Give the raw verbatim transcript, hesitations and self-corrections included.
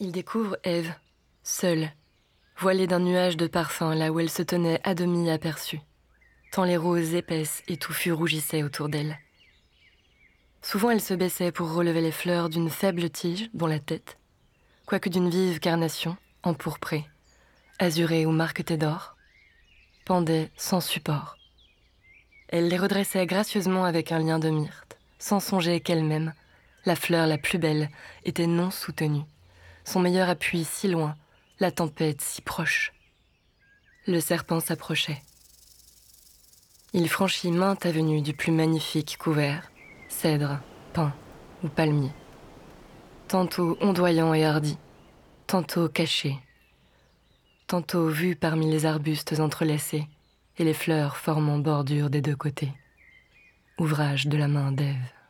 Il découvre Ève, seule, voilée d'un nuage de parfum là où elle se tenait à demi aperçue, tant les roses épaisses et touffues rougissaient autour d'elle. Souvent elle se baissait pour relever les fleurs d'une faible tige dont la tête, quoique d'une vive carnation, empourprée, azurée ou marquetée d'or, pendait sans support. Elle les redressait gracieusement avec un lien de myrte, sans songer qu'elle-même, la fleur la plus belle, était non soutenue, son meilleur appui si loin, la tempête si proche. Le serpent s'approchait. Il franchit mainte avenue du plus magnifique couvert, cèdre, pin ou palmier. Tantôt ondoyant et hardi, tantôt caché, tantôt vu parmi les arbustes entrelacés et les fleurs formant bordure des deux côtés. Ouvrage de la main d'Ève.